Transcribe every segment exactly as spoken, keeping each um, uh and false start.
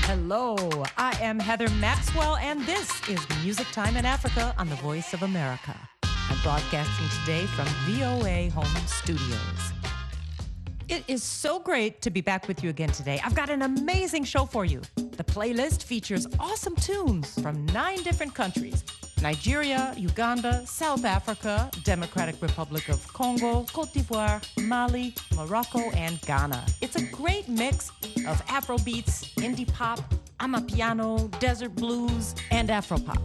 Hello, I am Heather Maxwell, and this is Music Time in Africa on the Voice of America. I'm broadcasting today from V O A Home Studios. It is so great to be back with you again today. I've got an amazing show for you. The playlist features awesome tunes from nine different countries: Nigeria, Uganda, South Africa, Democratic Republic of Congo, Cote d'Ivoire, Mali, Morocco, and Ghana. It's a great mix of Afrobeats, indie pop, amapiano, desert blues, and Afropop.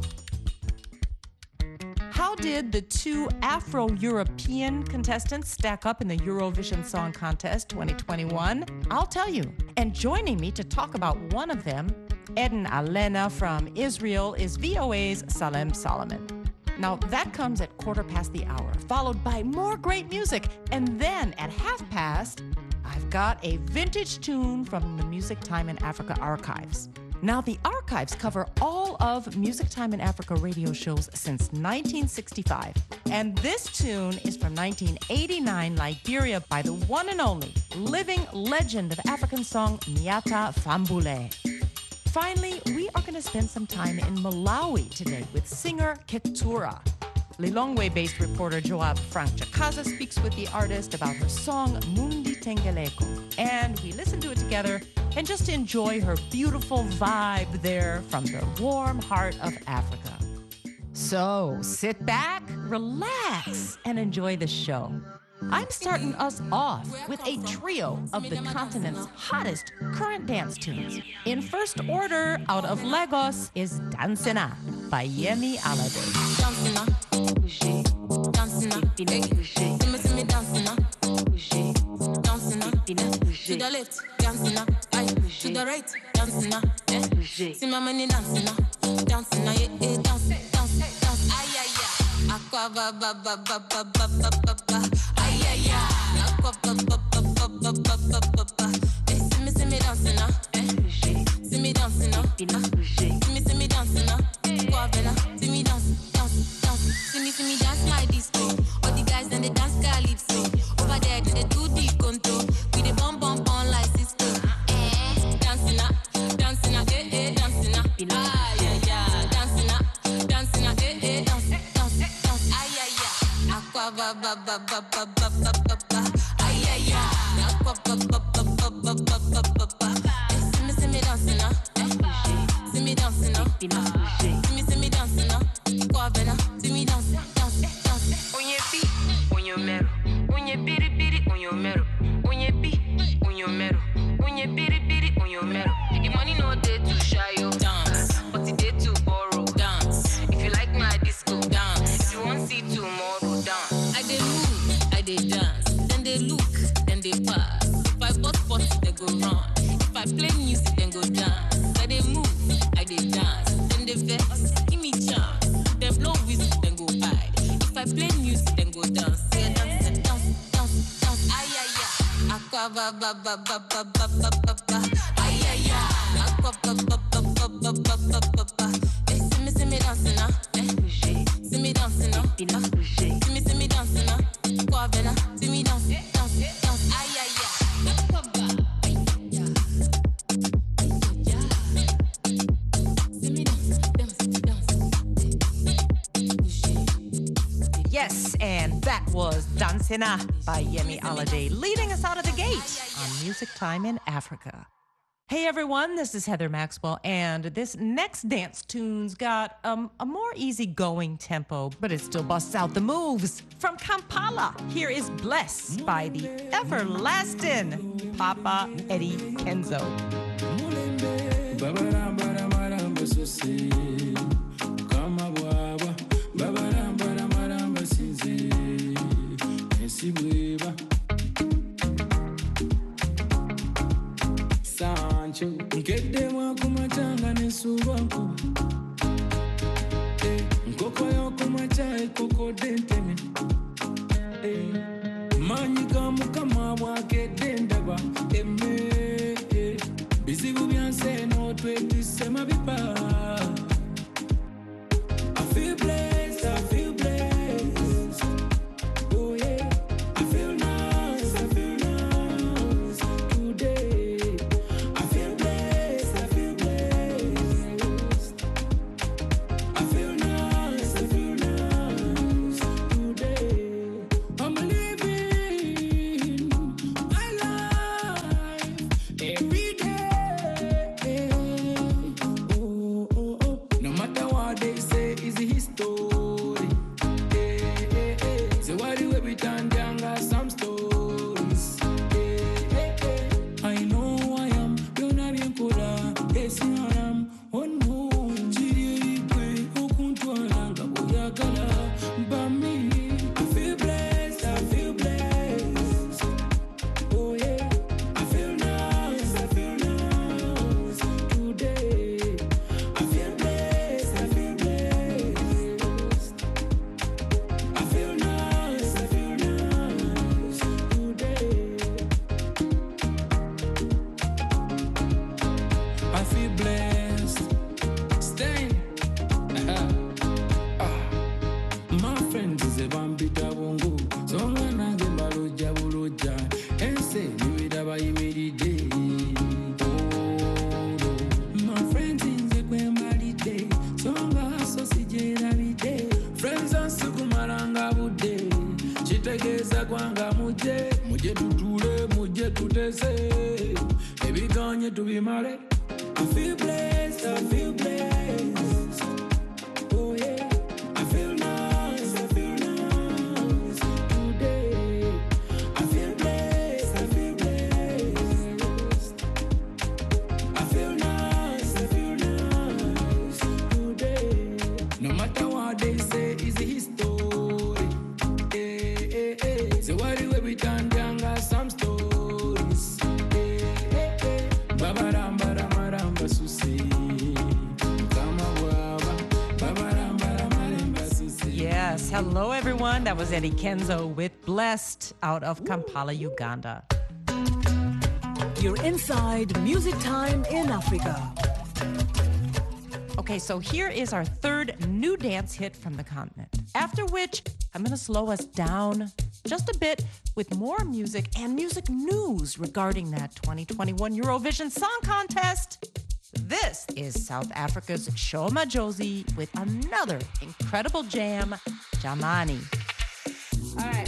How did the two Afro-European contestants stack up in the Eurovision Song Contest twenty twenty-one? I'll tell you. And joining me to talk about one of them, Eden Alena from Israel, is V O A's Salem Solomon. Now, that comes at quarter past the hour, followed by more great music. And then at half past, I've got a vintage tune from the Music Time in Africa archives. Now, the archives cover all of Music Time in Africa radio shows since nineteen sixty-five. And this tune is from nineteen eighty-nine, Liberia, by the one and only living legend of African song, Nyata Fambule. Finally, we are going to spend some time in Malawi today with singer Ketura. Lilongwe-based reporter Joab Frank Chakaza speaks with the artist about her song Mundi Tengeleko. And we listen to it together and just enjoy her beautiful vibe there from the warm heart of Africa. So sit back, relax, and enjoy the show. I'm starting us off with a trio of the continent's hottest current dance tunes. In first order, out of Lagos, is Dansina by Yemi Alade. Dansina, bouger, dansina, bouger. Tu me see me dansina, bouger, dansina, bouger. To the left, dansina, aye, to the right, dansina, eh, bouger. See my money dansina, dansina, yeah, yeah, dance, dance, dance, aye, aye, aye. Aqua ba ba ba ba ba ba ba ba ba. Aye, aye, aye. Aqua ba ba ba ba ba ba ba ba ba. Eh, see me, see me dansina, eh, bouger. See me dansina, bouger. See me, see me dansina, aqua bella. See me dance, dance, dance. See me, see me dance my disco. All the guys then they dance calypso. Over there they do the conto. We the bum bum bum like Cisco. Eh, dancing up, dancing up, eh eh, dancing up. Ah yeah yeah, dancing up, dancing up, eh eh, dance, dance, dance. Ah yeah yeah, aqua ba ba ba ba ba ba ba ba ba. Ah yeah yeah, aqua ba ba ba ba ba ba ba ba ba. See me, see me dancing up, eh, see me dancing up, see me, see me dancing up. Aqua bella, see me dance, dance, dance. On your feet, on your metal, on your bitty bitty, on your metal, on your beat, on your metal, on your bitty bitty, on your metal. Your money no day to shy, yo. Dance, but it day to borrow. Dance, if you like my disco, dance. If you want see tomorrow, dance. I dey move, I dey dance. Then they look, then they pass. If I bust spots, they go run. If I play music, then go dance. I dey move, I dey dance. Then they vex, give me chance. Then blow whistle, then go hide. If I play music, then go dance. Yeah, dance, dance, dance, dance. Ay, ay, ay. Aqua ba ba ba ba ba ba ba ba ba. Ay, ay, ay. Aqua ba ba ba ba ba ba ba ba ba. Eh, see me, see me dancing now. Eh, see me dancing now. See me, see me dancing now. Aqua bella, see me dance, dance, dance. Ay, ay, ay. Aqua ba. Ay, ay, ay. See me dance, dance, dance. Yes, and that was Dansina by Yemi Alade, leading us out of the gate on Music Time in Africa. Hey everyone, this is Heather Maxwell, and this next dance tune's got um, a more easygoing tempo, but it still busts out the moves. From Kampala, here is Bless by the everlasting Papa Eddie Kenzo. Sancho, nkede wakumachanga nesubanku. Eh, nkoko yokumacha ekoko denteme. Eh, manyika mukama wake dendaba. Eme, eh, bizibu byanse no twetise mabipa. I feel blessed, I feel blessed. Oh yeah, I feel nice, I feel nice today. I feel blessed, I feel blessed. feel blessed. Stay. My friends is a vampita bongo. So when I get baloja boloja, and say you it about you every day. My friends is a quembali day. So I sausage every day. Friends are sukumaranga bude. Chitegeza kwanga muje. Muje tutule, muje tutese. Baby ganye to be married. I feel blessed, I feel blessed. Oh yeah, I feel nice, I feel nice today. I feel blessed, I feel blessed. I feel nice, I feel nice today. No matter what they say, it's a history. Hey, hey, hey. So why do we turn down some stories? Hey, hey, hey. Babaram, baram, ramba, susi. Yes, hello everyone. That was Eddie Kenzo with Blessed out of Kampala, Uganda. You're inside Music Time in Africa. Okay, so here is our third new dance hit from the continent. After which, I'm going to slow us down just a bit with more music and music news regarding that twenty twenty-one Eurovision Song Contest. This is South Africa's Shoma Josie with another incredible jam, Jamani. All right.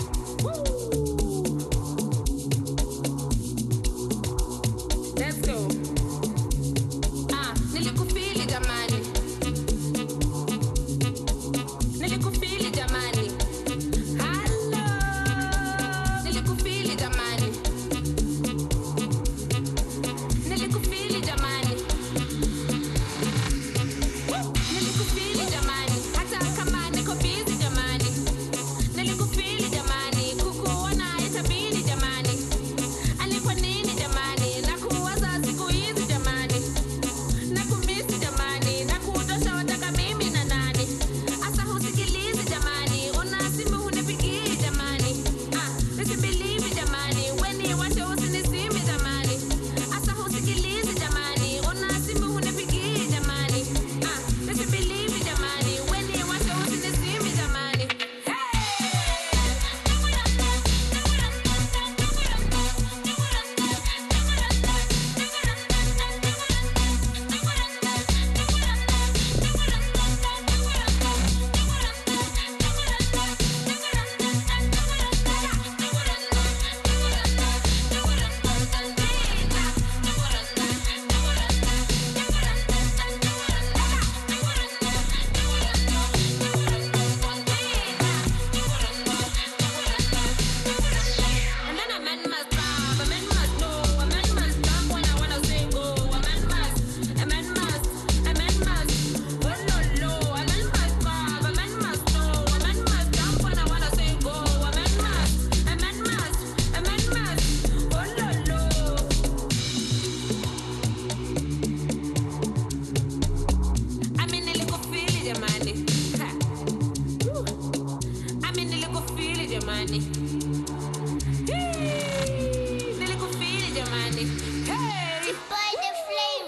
Let's go. Ah, nilikufili jamani. Nilikufili jamani. Hello. Nilikufili jamani. Nilikufili jamani. Nilikufili jamani. Hata kama niko busy jamani. Nilikufili jamani. Kukuona itabidi jamani. Alikuwa nini jamani? Nakuwaza siku hizi jamani. Nakumisi jamani. Nakutosha wataka mimi na nani. Asa husikilizi jamani. Una simu hunipigii jamani. Ah, nisibelieve jamani. Weni wache usinisimi jamani. Asa husikilizi jamani. Una simu hunipigii jamani. Ah, nisibelieve jamani. Weni wache usinisimi jamani. And then a man must bob, a man must know, a man must jump when I wanna say go. A man must, a man must, a man must, oh no no. A man must bob, a man must know, a man must jump when I wanna say go. A man must, a man must, a man must, oh no no. I'm in the little feel it, jamani. Ha. Woo. I'm in the little feel it, jamani. Nilikufili jamani. Hey! By the flame.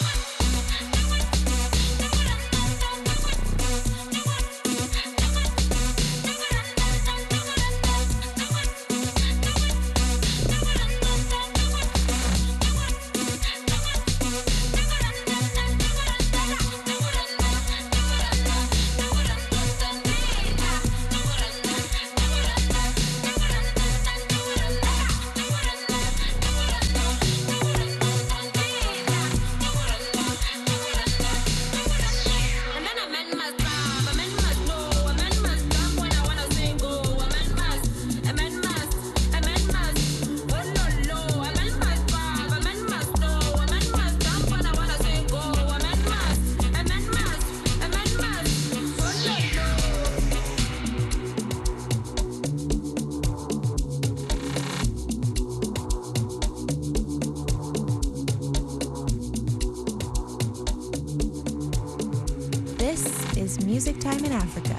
And then a man must bob, a man must know, a man must jump when I wanna say go. A man must, a man must, a man must, oh no no. A man must bob, a man must know, a man must jump when I wanna say go. A man must, a man must, a man must, oh no no. This is Music Time in Africa.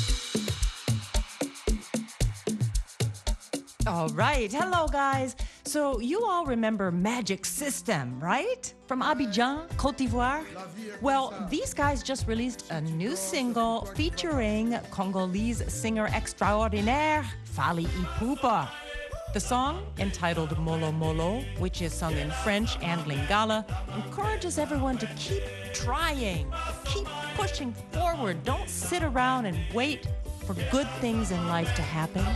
All right. Hello, guys. So you all remember Magic System, right? From Abidjan, Côte d'Ivoire? Well, these guys just released a new single featuring Congolese singer extraordinaire Fally Ipupa. The song, entitled Molo Molo, which is sung in French and Lingala, encourages everyone to keep trying, keep pushing forward. Don't sit around and wait for good things in life to happen.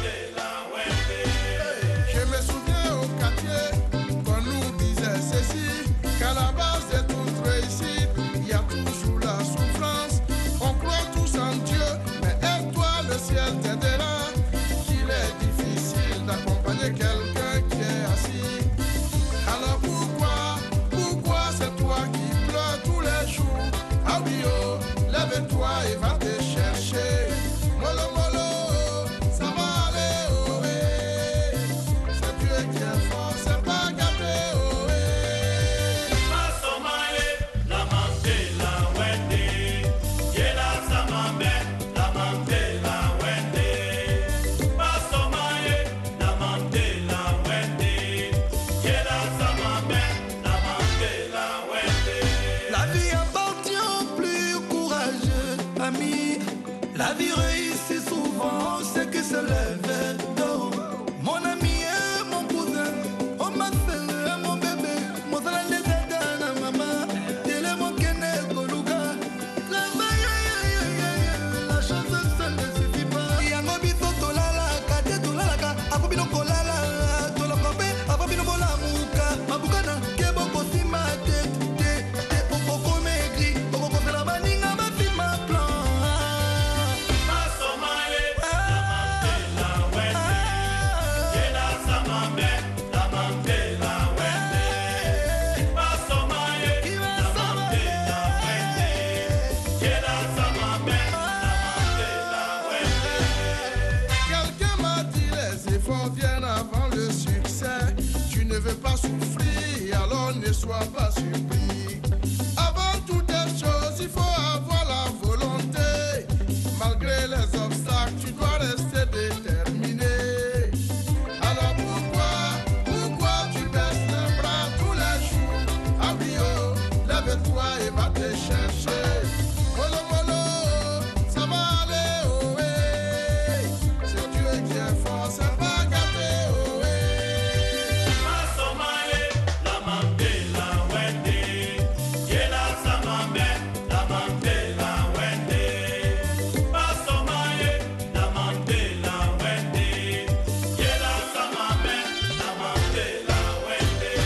Je me souviens au quartier qu'on nous disait ceci, qu'à la base de toute réussite, il y a toujours la souffrance. On croit tous en Dieu, mais et toi le ciel t'aidera. Qu'il est difficile d'accompagner quelqu'un qui est assis. Alors pourquoi, pourquoi c'est toi qui pleures tous les jours? Ah oui oh, lève-toi et va te chercher. Molo molo, ça va aller oh eh. C'est Dieu qui est fort, c'est pas gâté oh eh. Masomaye, la mante la wende, yela samambe, la mante la wende. Masomaye, la mante la wende, yela samambe, la mante la wende. La vie appartient aux plus courageux, amis. La vie réussit souvent, c'est que se lève tôt. Mon ami et mon cousin, oh ma sœur, mon bébé, mon salade de dada, maman, télé mon kene koluga. La chance seule ne suffit pas. Yango biso tolala, kate tolalaka, akobino kolala, tolakope, akobino bolamuka, mabukana, kebo kosima te te te okoko megri, okoko fela baninga bafima plan. Masomaye, la mante la wende, yela samambe, la mante la wende. Masomaye, la mante la wende, yela samambe, la mante la wende. Quelqu'un m'a dit les efforts viennent avant le succès. Tu ne veux pas souffrir, alors ne sois pas surpris. Avant toutes les choses, il faut avoir la volonté. Malgré les obstacles, tu dois rester déterminé. Alors pourquoi, pourquoi tu baisses les bras tous les jours? Ah oui oh, lève-toi et va te chercher. Molo molo, ça va aller oh eh. C'est Dieu qui est fort, c'est pas gâté oh eh. Masomaye, la mante la wende, yela samambe, la mante la wende. Masomaye, la mante la wende, yela samambe, la mante la wende.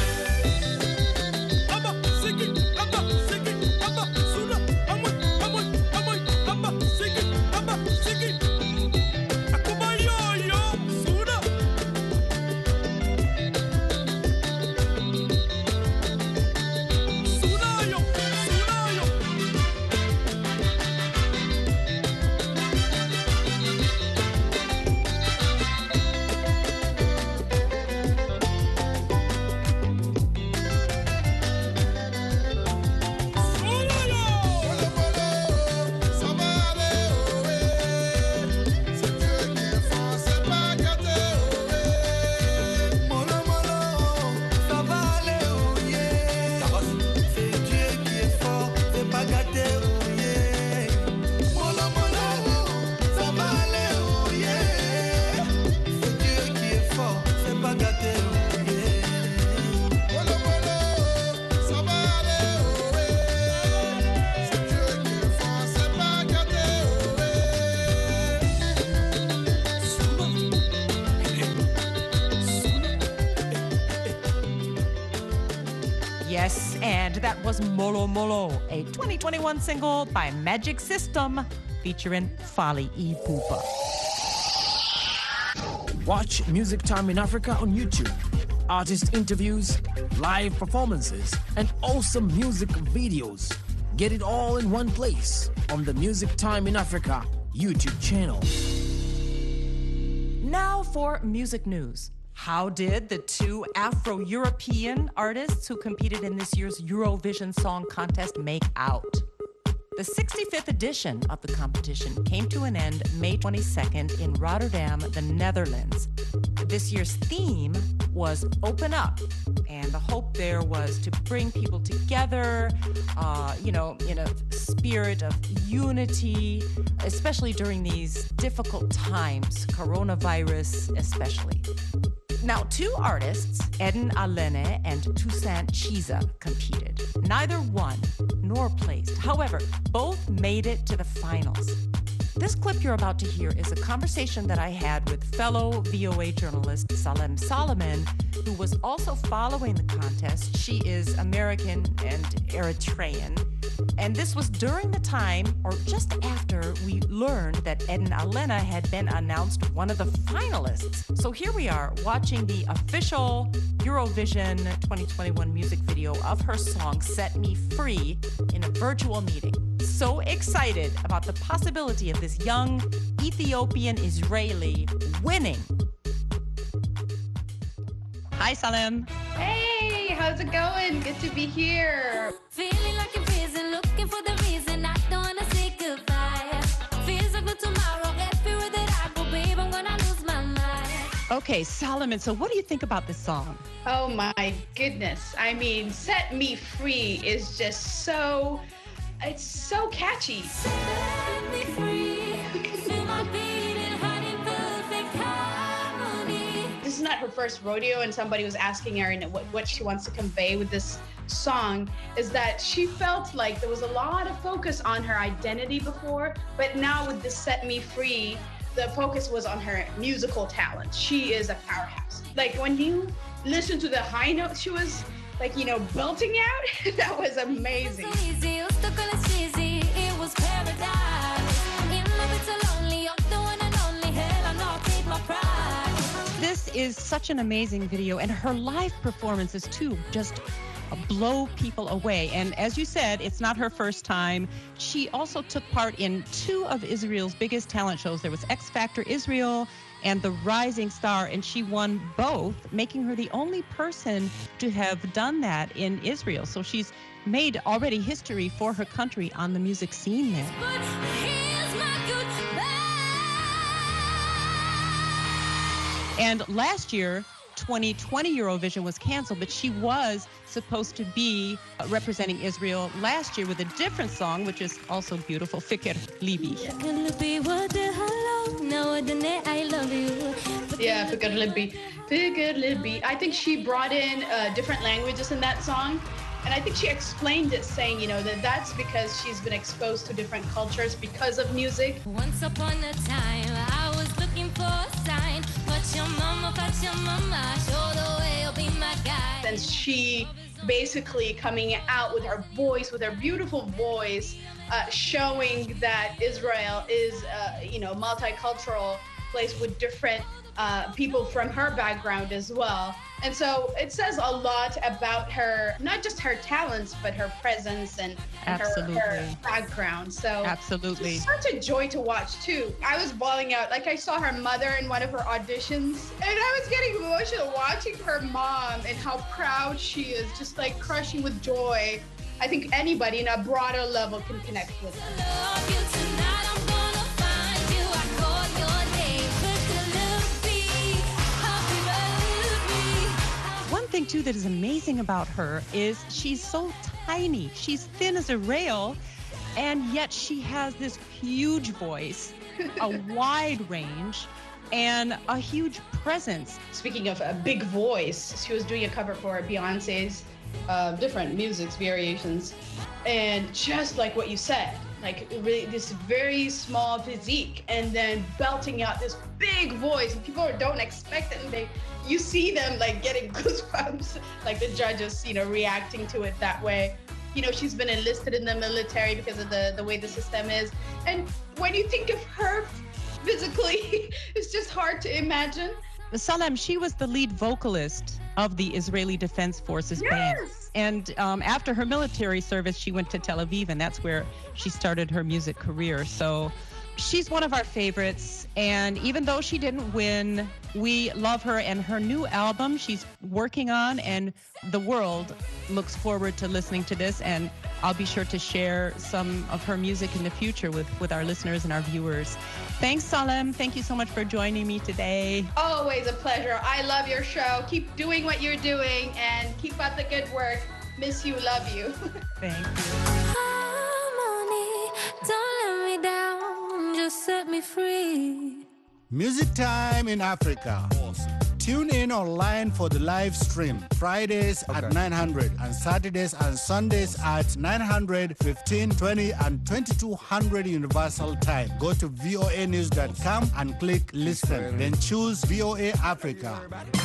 Abba, sigi, abba, sigi, abba, suna, amoy, amoy, amoy, abba, sigi, abba, sigi. Akuba yo yo, suna. Suna yo, suna yo. Suna yo. Molo molo, ça va aller oh eh. C'est Dieu qui est fort, c'est pas gâté oh eh. Molo molo, ça va aller oh yeah. C'est Dieu qui est fort, c'est pas gâté oh yeah. Molo molo, ça va aller oh yeah. C'est Dieu qui est fort, c'est pas gâté oh yeah. Molo molo, ça va aller oh eh. C'est Dieu qui est fort, c'est pas gâté oh eh. Yes, and that was Molo Molo, a twenty twenty-one single by Magic System featuring Fally Ipupa. Watch Music Time in Africa on YouTube. Artist interviews, live performances, and awesome music videos. Get it all in one place on the Music Time in Africa YouTube channel. Now for music news. How did the two Afro-European artists who competed in this year's Eurovision Song Contest make out? The sixty-fifth edition of the competition came to an end May twenty-second in Rotterdam, the Netherlands. This year's theme was Open Up. And the hope there was to bring people together, uh, you know, in a spirit of unity, especially during these difficult times, coronavirus especially. Now, two artists, Eden Alene and Toussaint Chiza, competed. Neither won nor placed. However, both made it to the finals. This clip you're about to hear is a conversation that I had with fellow V O A journalist Salem Solomon, who was also following the contest. She is American and Eritrean. And this was during the time, or just after, we learned that Eden Alene had been announced one of the finalists. So here we are watching the official Eurovision twenty twenty-one music video of her song Set Me Free in a virtual meeting. So excited about the possibility of this young Ethiopian Israeli winning. Hi, Salem. Hey, how's it going? Good to be here. Feeling like a prison, looking for the reason I don't wanna say goodbye. Feels like no tomorrow, everywhere that I go, babe, I'm gonna lose my mind. Okay, Solomon, so what do you think about this song? Oh my goodness. I mean, Set Me Free is just so, it's so catchy. Set me free, feel my beating heart in perfect harmony. This is not her first rodeo, and somebody was asking her what, what she wants to convey with this song, is that she felt like there was a lot of focus on her identity before, but now with this Set Me Free, the focus was on her musical talent. She is a powerhouse. Like when you listen to the high notes she was like, you know, belting out, that was amazing. It was paradise. In love, it's a lonely, you're the one and only. Hell, I'm not take my pride. This is such an amazing video, and her live performances too just blow people away. And as you said, it's not her first time. She also took part in two of Israel's biggest talent shows. There was X Factor Israel and The Rising Star, and she won both, making her the only person to have done that in Israel. So she's made already history for her country on the music scene there. But here's my goodbye. And last year, twenty twenty Eurovision was canceled, but she was supposed to be representing Israel last year with a different song, which is also beautiful, Fikr Libi. Yeah, Fikr Libi. Fikr Libi. I think she brought in uh, different languages in that song. And I think she explained it saying, you know, that that's because she's been exposed to different cultures because of music. Once upon a time, I was looking for a sign. But your mama, but your mama, show the way, you'll be my guide. And she basically coming out with her voice, with her beautiful voice, uh, showing that Israel is, uh, you know, multicultural place with different uh, people from her background as well. And so it says a lot about her, not just her talents, but her presence and, and her, her background. So absolutely, it's such a joy to watch too. I was bawling out, like I saw her mother in one of her auditions, and I was getting emotional watching her mom and how proud she is, just like crushing with joy. I think anybody in a broader level can connect with her. Love you tonight, I'm gonna find you. I call your name, One thing too that is amazing about her is she's so tiny. She's thin as a rail, and yet she has this huge voice, a wide range, and a huge presence. Speaking of a big voice, she was doing a cover for Beyonce's uh, different musics, variations, and just like what you said, like really this very small physique, and then belting out this big voice, and people don't expect it, and they, you see them like getting goosebumps, like the judges, you know, reacting to it that way. You know, she's been enlisted in the military because of the, the way the system is. And when you think of her physically, it's just hard to imagine. Salem, she was the lead vocalist of the Israeli Defense Forces yes. band. And um, after her military service, she went to Tel Aviv, and that's where she started her music career. So she's one of our favorites, and even though she didn't win, we love her and her new album she's working on, and the world looks forward to listening to this, and I'll be sure to share some of her music in the future with, with our listeners and our viewers. Thanks, Salem. Thank you so much for joining me today. Always a pleasure. I love your show. Keep doing what you're doing and keep up the good work. Miss you, love you. Thank you. Harmony, don't let me down, just set me free. Music Time in Africa. Tune in online for the live stream Fridays okay. at nine hundred and Saturdays and Sundays at nine hundred, fifteen, twenty and twenty-two hundred Universal Time. Go to voa news dot com and click listen. Then choose V O A Africa.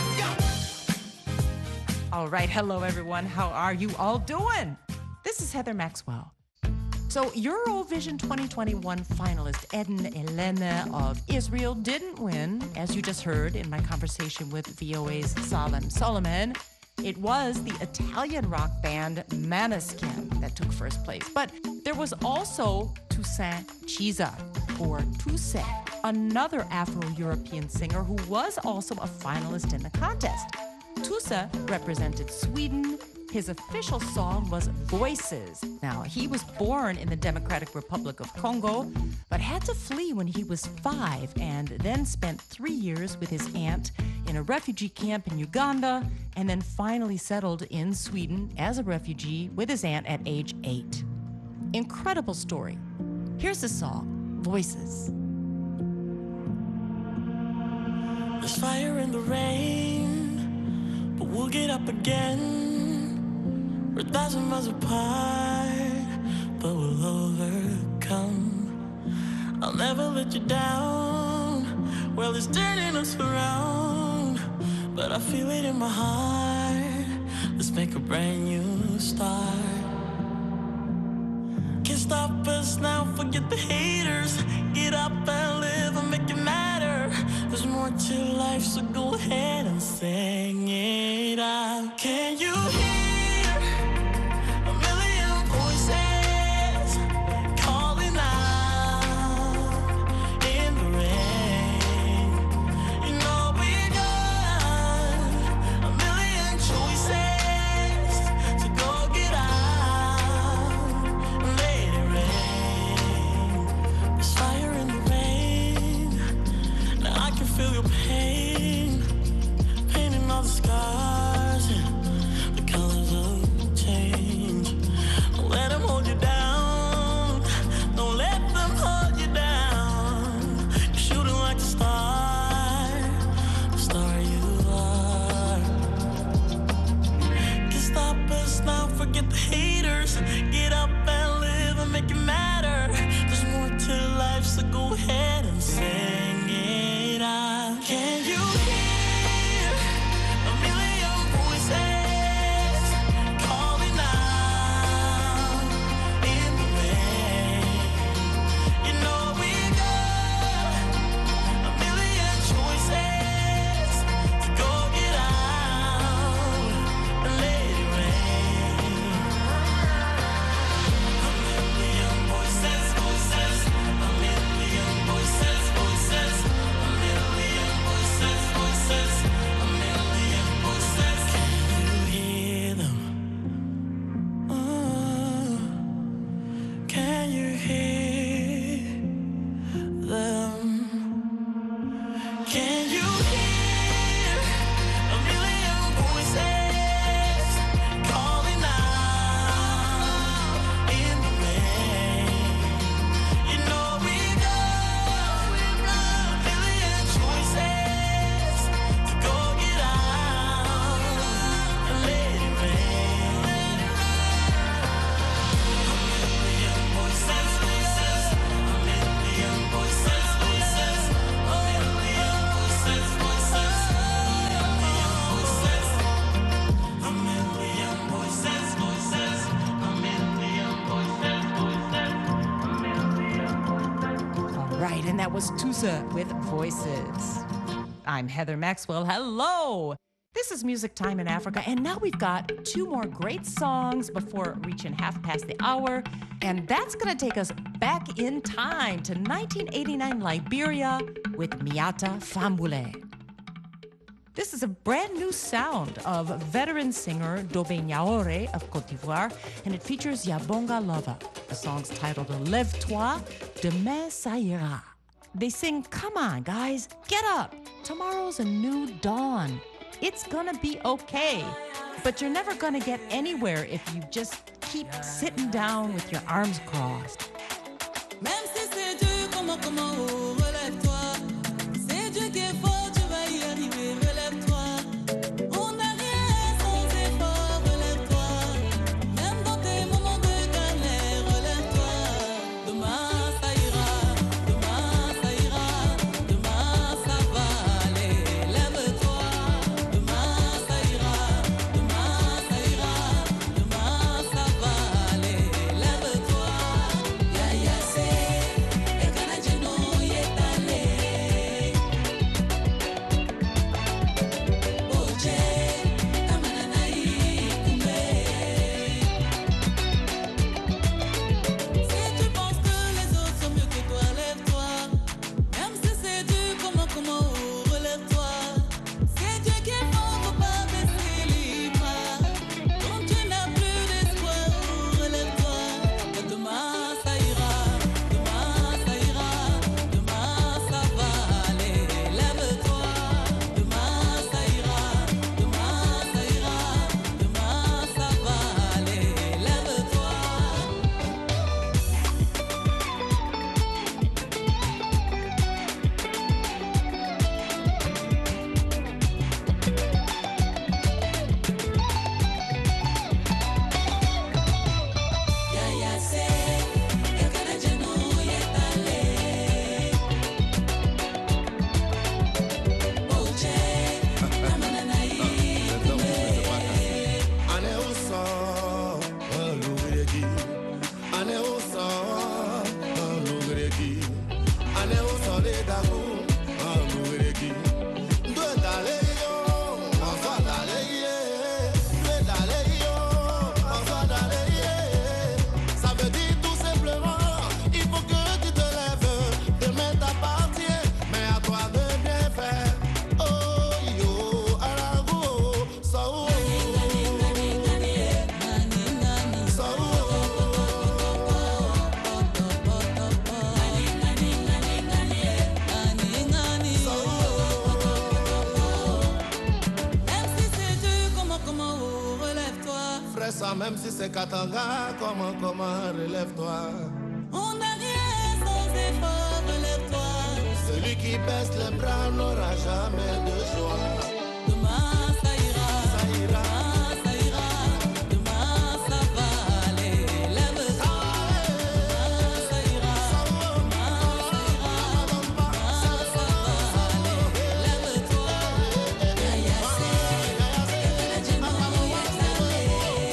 All right. Hello, everyone. How are you all doing? This is Heather Maxwell. So Eurovision twenty twenty-one finalist Eden Elene of Israel didn't win, as you just heard in my conversation with V O A's Salem Solomon. It was the Italian rock band Maneskin that took first place. But there was also Toussaint Chiza, or Tousse, another Afro-European singer who was also a finalist in the contest. Tousse represented Sweden. His official song was Voices. Now, he was born in the Democratic Republic of Congo, but had to flee when he was five and then spent three years with his aunt in a refugee camp in Uganda, and then finally settled in Sweden as a refugee with his aunt at age eight. Incredible story. Here's the song, Voices. There's fire in the rain, but we'll get up again. We're a thousand miles apart, but we'll overcome. I'll never let you down. Well, it's turning us around, but I feel it in my heart. Let's make a brand new start. Can't stop us now, forget the haters. Get up and live and make it matter. There's more to life, so go ahead and sing it out. Can you hear? Feel your pain, painting all the scars, and the colors of change. Don't let them hold you down. Don't let them hold you down. You're shooting like a star, the star you are. Can't stop us now, forget the haters. Get up and live and make it matter. There's more to life, so go ahead and sing it out. Can you hear a million voices calling out in the rain? You know we got a million choices to go get out and let it rain. A million voices, voices, a million voices, voices. Voices, a million voices. Can you hear them? Oh, can you hear them? Can you hear a million voices calling out in the rain? You know we got a million choices. Go get out and let it rain. A million voices, voices. A million voices, voices. A million voices, voices. A million voices, voices. A million voices, voices. A million voices. All right, and that was Tousse with Voices. I'm Heather Maxwell. Hello. This is Music Time in Africa, and now we've got two more great songs before reaching half past the hour, and that's going to take us back in time to nineteen eighty-nine Liberia with Miata Famboulé. This is a brand new sound of veteran singer Dobe Nyaore of Côte d'Ivoire, and it features Yabonga Lover. The song's titled Lève-toi, Demain ça ira. They sing, come on, guys, get up. Tomorrow's a new dawn. It's gonna be okay. But you're never gonna get anywhere if you just keep sitting down with your arms crossed. Même si c'est dur, comment, comment, oh, relève-toi. C'est Dieu qui est fort, tu vas y arriver, relève-toi. On n'a rien sans effort, relève-toi. Même dans tes moments de galère, relève-toi. Demain ça ira, demain ça ira, demain ça va aller, lève-toi. Demain ça ira, demain ça ira, demain ça va aller, lève-toi. Ya ya c'est, et quand la genou y est allé. Oje, tamanana y kumbe. Si tu penses que les autres sont mieux que toi, lève-toi. Même si c'est dur, comment, comment, oh, relève-toi. C'est Dieu qui est fort, faut pas baisser les bras. Quand tu n'as plus d'espoir, oh, relève-toi. Demain ça ira, demain ça ira, demain ça va aller, lève-toi. Demain ça ira, demain ça ira, demain ça va aller, lève-toi. Ya ya c'est, et quand la genou y est allé. Oje, tamanana y kumbe. Ane uso, alugregi. Ane uso, alugregi. Ane uso le dago, alugregi. Due dale yo, afa dale ye. Due dale yo, afa dale ye. Ça veut dire tout simplement, il faut que tu te lèves. Demain t'appartient, mais à toi de bien faire. Oh yo, arago, so. Même si c'est dur, comment, comment, oh, relève-toi. Frère, ça, même si c'est Katanga, comment, comment, relève-toi. On n'a rien sans effort, relève-toi. Celui qui baisse les bras n'aura jamais de joie. Demain ça ira, Ça ira, demain ça ira, demain ça va aller, lève-toi. Demain ça ira, demain ça ira, demain ça va aller, lève-toi. Ya ya c'est, et quand la genou y est allé.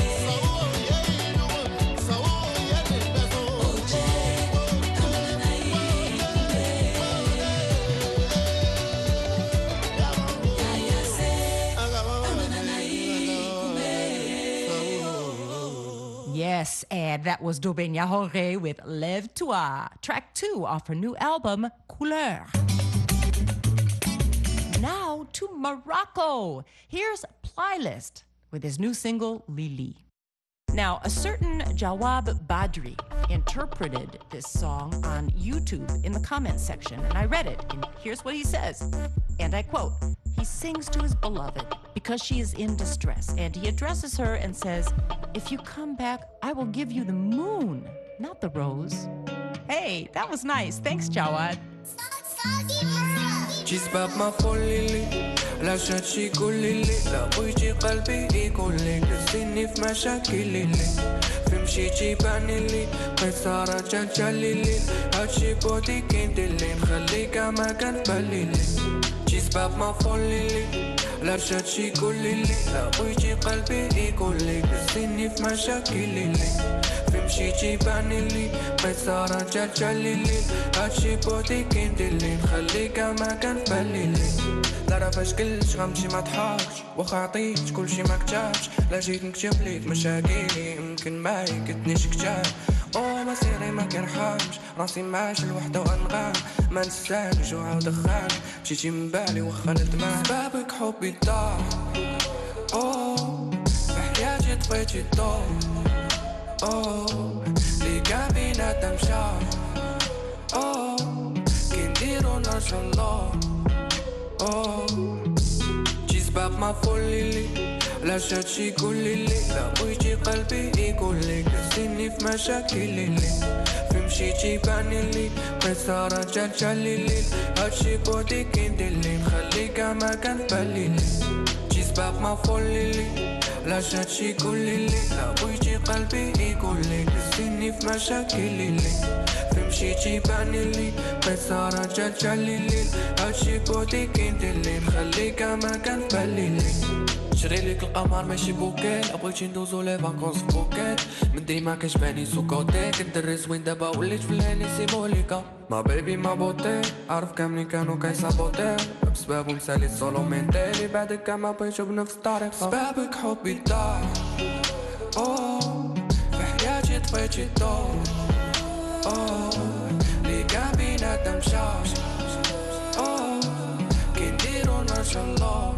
Oje, tamanana y kumbe. Ya ya c'est, tamanana y kumbe. Yes, and that was Dobe Nyaore with Lève-toi, track two off her new album, Couleur. Now to Morocco. Here's Playlist with his new single, Lili. Now, a certain Jawab Badri interpreted this song on YouTube in the comments section, and I read it, and here's what he says, and I quote, he sings to his beloved because she is in distress, and he addresses her and says, if you come back, I will give you the moon, not the rose. Hey, that was nice. Thanks, Jawad. جسباب ما فوليلي لا شاتشي كوليلي لا بويجي قلبي يقولي تسيني في مشاكلي في مشيتي بانيلي قصارة جالجاليلي هاتشي بودي كيندلي نخليك ما كان باليلي جسباب ما فوليلي لا شاتشي كوليلي لا بويجي قلبي يقولي تسيني في مشاكلي مشيتي بانيلي قصارة جالجاليلي هاتشي بودي كيندلي نخليك ما كان باليلي لا رافاش كلش غمشي ما تحاولش واخا عطيت كلشي ما كتابش لا جيت نكتب ليك مشاكلي يمكن ما يكتنيش كتاب او مسيري ما كنرحمش راسي ماشي الوحدة وانغام ما نستاهلش وعاود دخان مشيتي من بالي واخا ندمان سبابك حبي ضاع او بحياتي طفيتي الضوء او لي كان بيناتنا مشى او كي نديرو نرجع الله او شي سباب ما فولي علاش هادشي يقولي لي لا بغيتي قلبي يقولي كسيني في مشاكلي لي في مشيتي باني لي قصة رجال جالي لي هادشي بودي كي ندير لي نخليك ما كان بالي لي شي سباب ما فولي لي علاش هادشي يقولي لي لا بغيتي قلبي يقولي كسيني في مشاكلي لي في مشيتي باني لي قصة رجال جالي لي هادشي بودي كي ندير لي نخليك ما كان بالي لي شري ليك القمر ماشي بوكيت بغيتي ندوزو لي فاكونس في بوكيت من ديما كتباني سو كوتي كندري زوين دابا وليت في الهاني سيموليكا ما بيبي ما بوتي عارف كاملين كانوا كيصابوتي بسبابهم سالي السولو مينتالي بعدك كان ما بغيتو بنفس الطريقة سبابك حبي ضاع اوه في حياتي طفيتي الضوء اوه لي كان بيناتنا مشى اوه كي نديرو نرجع الله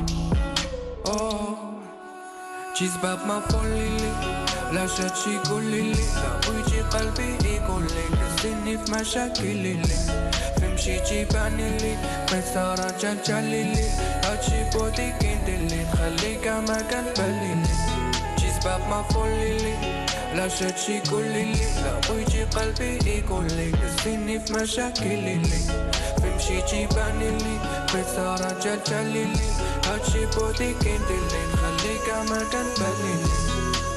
اوه شي سباب ما فولي لي علاش هادشي يقولي لي لا بغيتي قلبي يقولي كسيني في مشاكلي لي في مشيتي باني لي قصة رجال جالي لي هادشي بودي كي ندير لي نخليك ما كان بالي لي شي سباب ما فولي لي علاش هادشي يقولي لي لا بغيتي قلبي يقولي كسيني في مشاكلي لي في مشيتي باني لي قصة رجال جالي لي هادشي بودي كي ندير لي نخليك ما كان بالي لي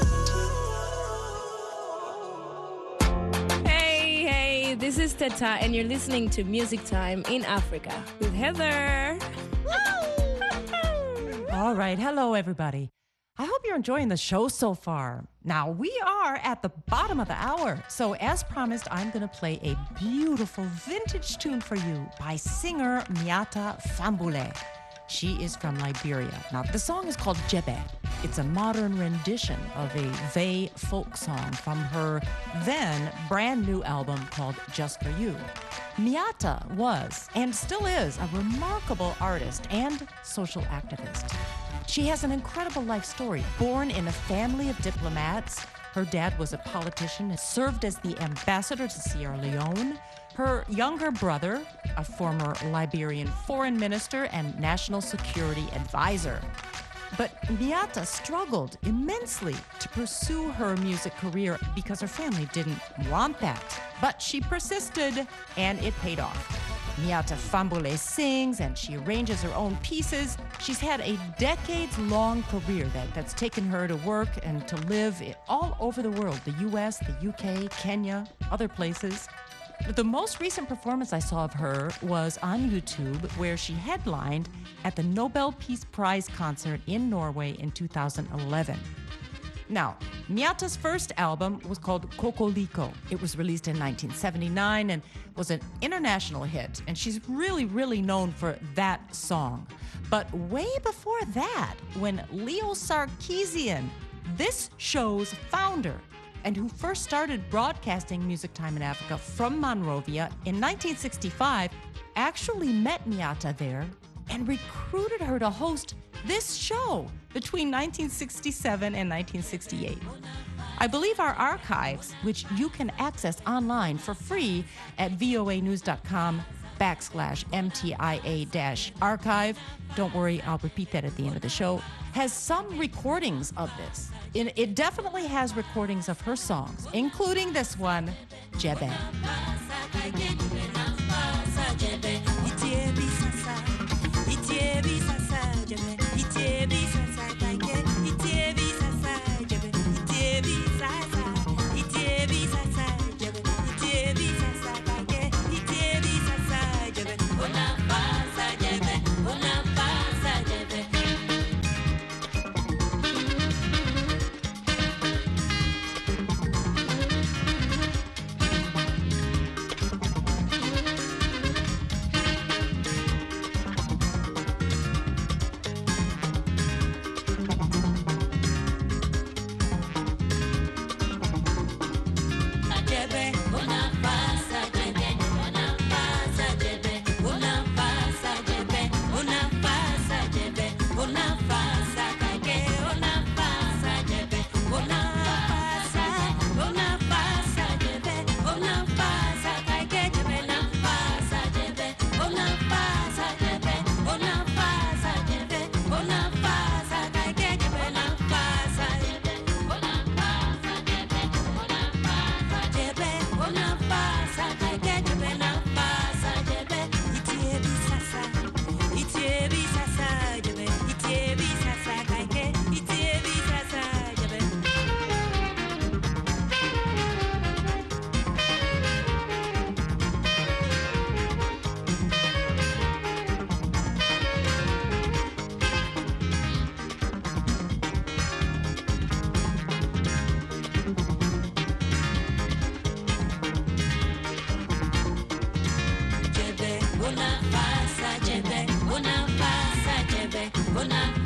This is Teta, and you're listening to Music Time in Africa with Heather. All right. Hello, everybody. I hope you're enjoying the show so far. Now, we are at the bottom of the hour. So, as promised, I'm going to play a beautiful vintage tune for you by singer Miata Fambule. She is from Liberia. Now, the song is called Jebe. It's a modern rendition of a Vey folk song from her then brand new album called Just For You. Miata was, and still is, a remarkable artist and social activist. She has an incredible life story. Born in a family of diplomats, her dad was a politician and served as the ambassador to Sierra Leone. Her younger brother, a former Liberian foreign minister and national security advisor. But Miata struggled immensely to pursue her music career because her family didn't want that. But she persisted, and it paid off. Miata Fambule sings and she arranges her own pieces. She's had a decades-long career that, that's taken her to work and to live all over the world, the U S, the U K, Kenya, other places. The most recent performance I saw of her was on YouTube, where she headlined at the Nobel Peace Prize concert in Norway in two thousand eleven. Now, Miata's first album was called Kokoliko. It was released in nineteen seventy-nine and was an international hit, and she's really, really known for that song. But way before that, when Leo Sarkeesian, this show's founder, and who first started broadcasting Music Time in Africa from Monrovia in nineteen sixty-five, actually met Miata there and recruited her to host this show between nineteen sixty-seven and nineteen sixty-eight. I believe our archives, which you can access online for free at voanews.com backslash MTIA dash archive. Don't worry, I'll repeat that at the end of the show. Has some recordings of this. It, it definitely has recordings of her songs, including this one, Jebe.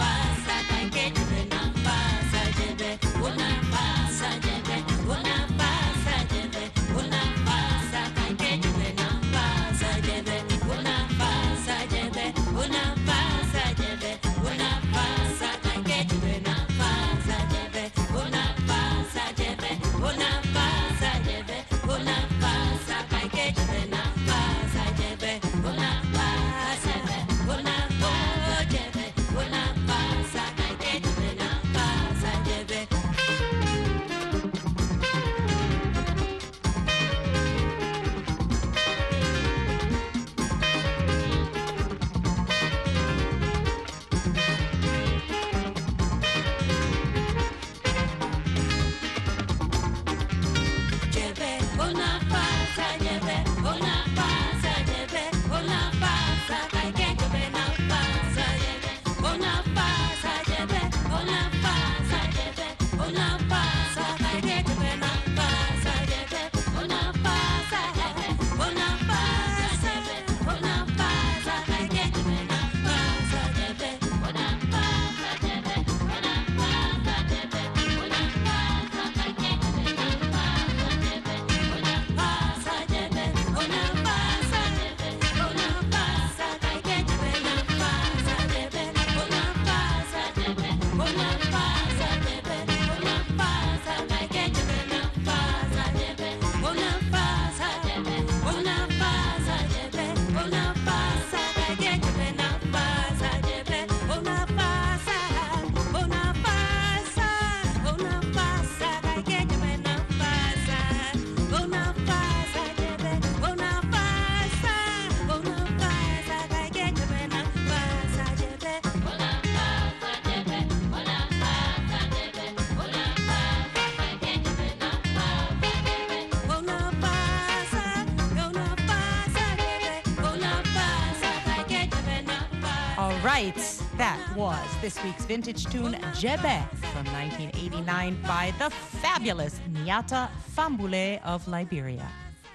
Right, that was this week's vintage tune, Jebe, from nineteen eighty-nine by the fabulous Nyata Fambule of Liberia.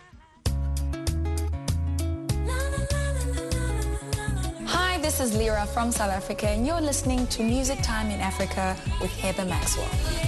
Hi, this is Lyra from South Africa, and you're listening to Music Time in Africa with Heather Maxwell.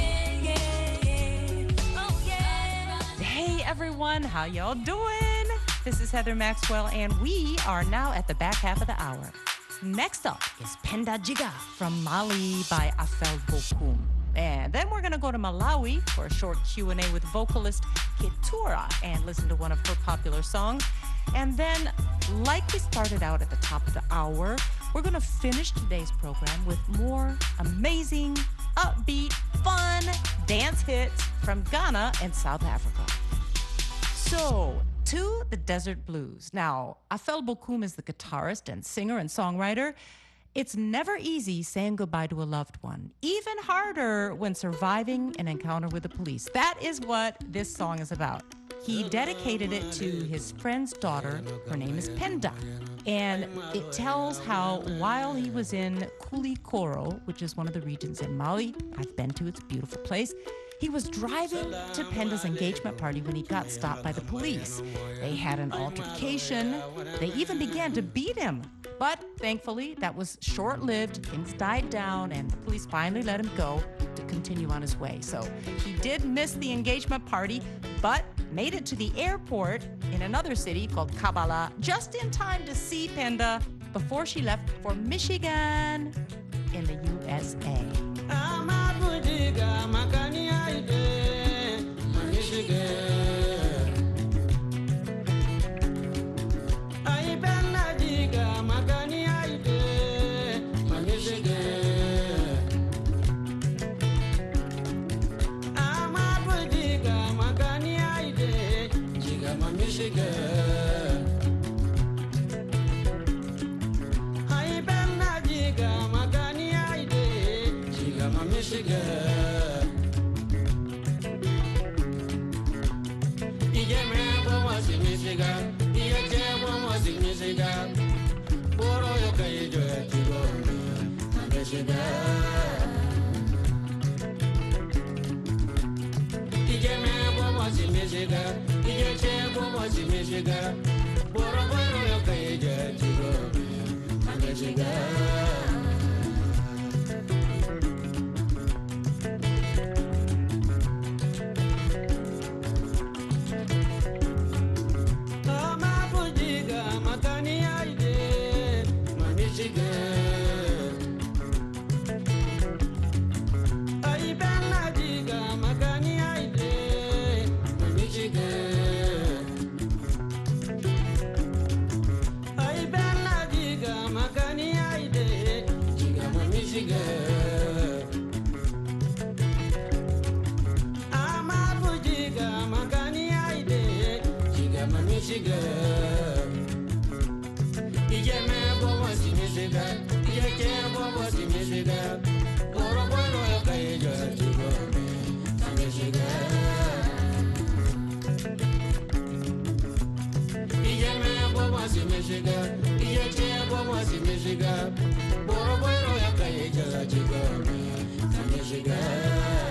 Hey everyone, how y'all doing? This is Heather Maxwell, and we are now at the back half of the hour. Next up is Penda Jiga from Mali by Afel Bokum. And then we're going to go to Malawi for a short Q and A with vocalist Ketura and listen to one of her popular songs. And then, like we started out at the top of the hour, we're going to finish today's program with more amazing, upbeat, fun dance hits from Ghana and South Africa. So, to the Desert Blues. Now, Afel Bokum is the guitarist and singer and songwriter. It's never easy saying goodbye to a loved one, even harder when surviving an encounter with the police. That is what this song is about. He dedicated it to his friend's daughter. Her name is Penda. And it tells how while he was in Kulikoro, which is one of the regions in Mali, I've been to, it's a beautiful place, he was driving to Penda's engagement party when he got stopped by the police. They had an altercation. They even began to beat him. But thankfully, that was short-lived. Things died down, and the police finally let him go to continue on his way. So he did miss the engagement party, but made it to the airport in another city called Kabbalah just in time to see Penda before she left for Michigan in the U S A. Michigan. I'm a Fujiga, Makani Ide, Jigama Michigan. Ijeme Bobo si Michigan, Ije Bobo si Michigan. Oro Bueno Kaija Jigame, Michigan. Ijeme Bobo si Michigan, Ije Bobo si Michigan. Oro Bueno Kaija Jigame, Michigan.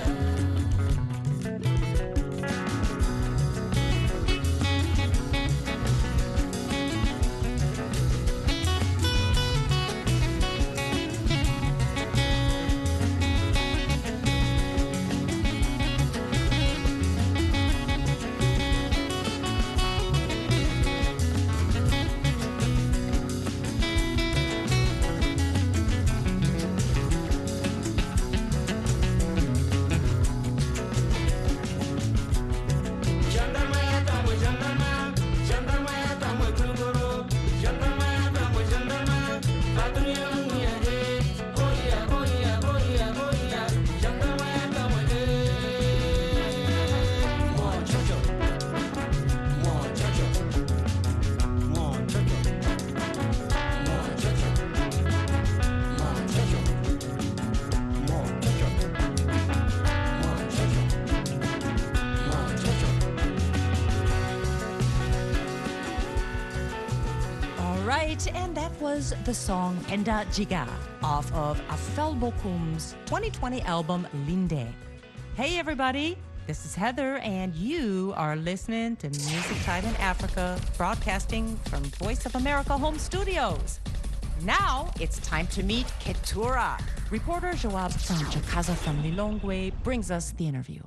And that was the song Enda Jiga off of Afel Bokum's twenty twenty album Linde. Hey everybody, this is Heather and you are listening to Music Time in Africa, broadcasting from Voice of America Home Studios. Now it's time to meet Ketura. Reporter Joab from Chakaza from Lilongwe brings us the interview.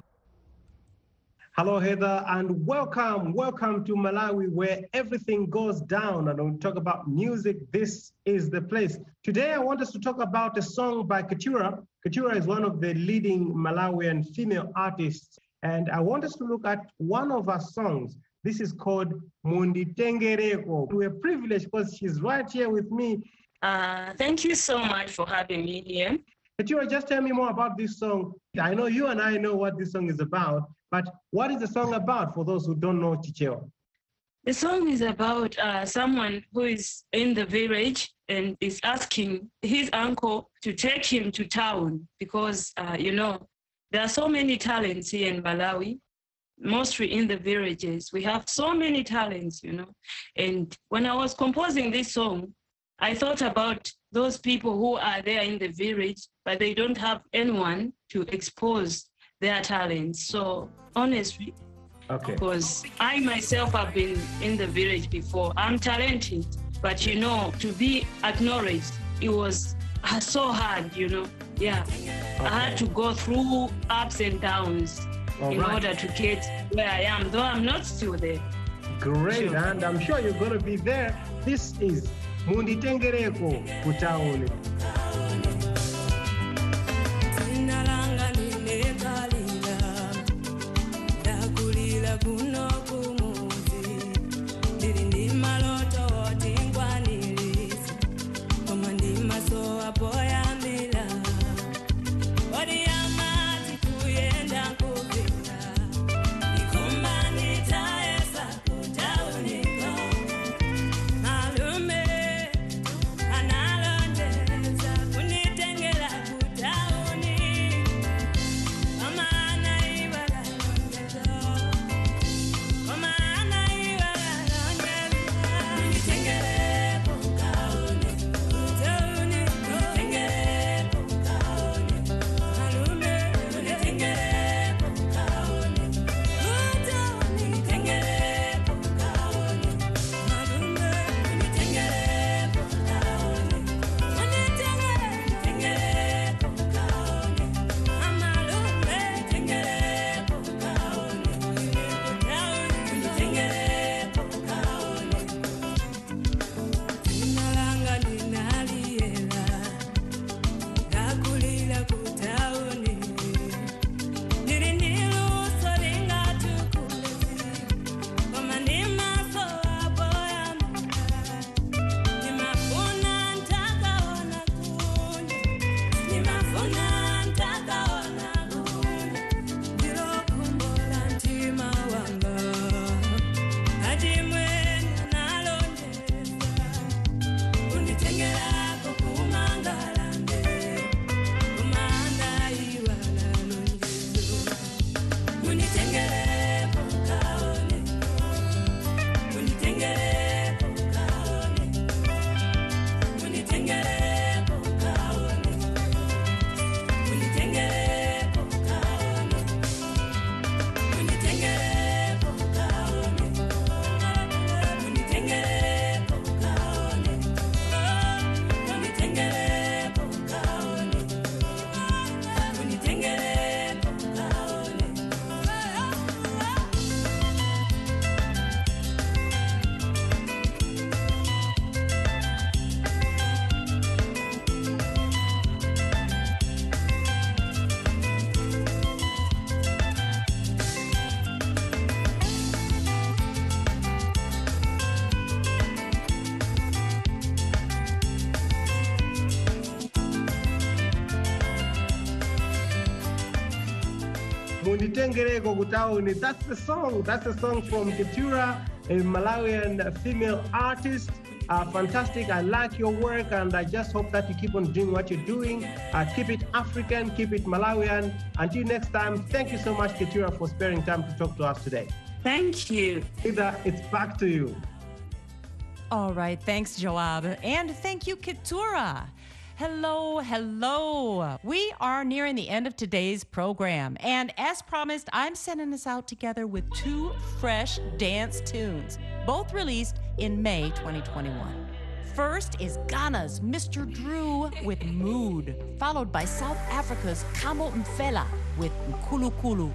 Hello, Heather, and welcome. Welcome to Malawi, where everything goes down. And when we talk about music, this is the place. Today, I want us to talk about a song by Ketura. Ketura is one of the leading Malawian female artists. And I want us to look at one of her songs. This is called Munditengereko. We're privileged because she's right here with me. Uh, thank you so much for having me here. Ketura, just tell me more about this song. I know you and I know what this song is about. But what is the song about for those who don't know Chichewa? The song is about uh, someone who is in the village and is asking his uncle to take him to town because, uh, you know, there are so many talents here in Malawi, mostly in the villages. We have so many talents, you know. And when I was composing this song, I thought about those people who are there in the village, but they don't have anyone to expose their talents. So honestly, okay. Because I myself have been in the village before. I'm talented, but you know, to be acknowledged, it was so hard, you know. Yeah, okay. I had to go through ups and downs All in right. order to get where I am, though I'm not still there. Great, sure. And I'm sure you're going to be there. This is Munditengereko Kutaone. Malume, analonde. Munditengereko Kutauni. That's the song. That's the song from Keturah, a Malawian female artist. Uh, fantastic. I like your work, and I just hope that you keep on doing what you're doing. Uh, keep it African, keep it Malawian. Until next time, thank you so much, Keturah, for sparing time to talk to us today. Thank you. Ida, it's back to you. All right. Thanks, Joab. And thank you, Keturah. Hello, hello. We are nearing the end of today's program. And as promised, I'm sending us out together with two fresh dance tunes, both released in May twenty twenty-one. First is Ghana's Mister Drew with Mood, followed by South Africa's Kamo Mfela with Nkulu Kulu.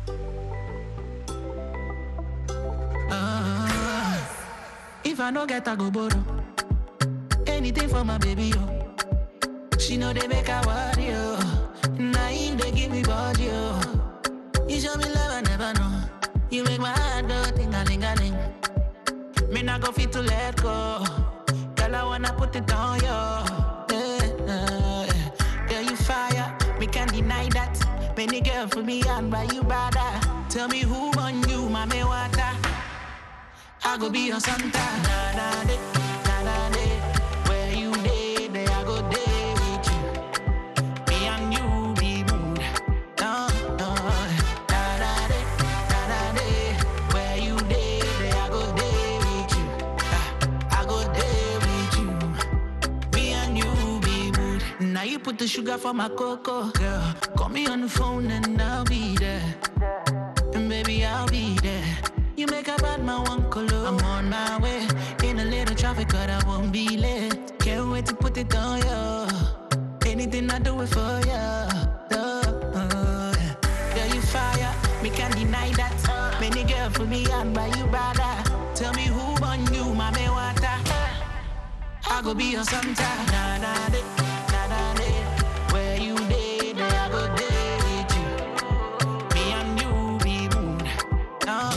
Uh, if I no get a go borrow anything for my baby, yo. She know they make her worry, yo. Now him they give me body, yo. You show me love I never know. You make my heart go ting-a-ling-a-ling. Me not go fit to let go. Girl, I wanna put it on, yo. Yeah, yeah, yeah. Girl, you fire, me can't deny that. Many girl for me and by you brother. Tell me who on you, mommy water. I go be your Santa. Na na de, na na de. Where you day, there I go day with you. Me and you be mood. No, no. Na na de, na na de. Where you day, there I go day with you. I go day with you. Me and you be mood. Now you put the sugar for my cocoa, girl. Call me on the phone and I'll be there. And baby, I'll be there. You make a bad man one color. I'm on my way. In a little traffic, but I won't be late. Can't wait to put it on you. Anything I do it for you. Oh, oh. Girl, you fire. Me can't deny that. Many girls for me and by you brother. Tell me who on you, mommy water. I go be your Santa. Na na de, na na de. Where you day, there I go day with you. Me and you be mood. No.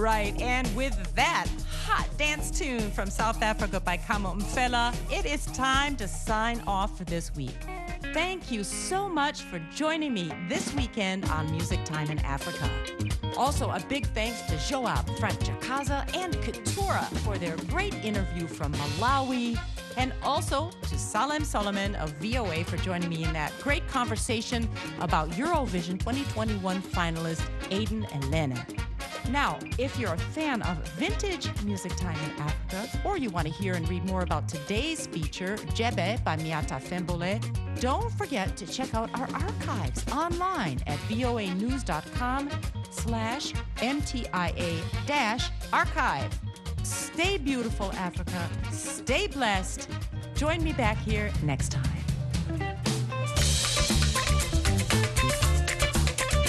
right, and with that hot dance tune from South Africa by Kamo Mfela, it is time to sign off for this week. Thank you so much for joining me this weekend on Music Time in Africa. Also, a big thanks to Joab Frank Jakaza and Keturah for their great interview from Malawi, and also to Salem Solomon of V O A for joining me in that great conversation about Eurovision twenty twenty-one finalist Aiden Elena. Now, if you're a fan of vintage Music Time in Africa, or you want to hear and read more about today's feature, Jebe by Miata Fembole, don't forget to check out our archives online at voanews.com slash MTIA dash archive. Stay beautiful, Africa. Stay blessed. Join me back here next time.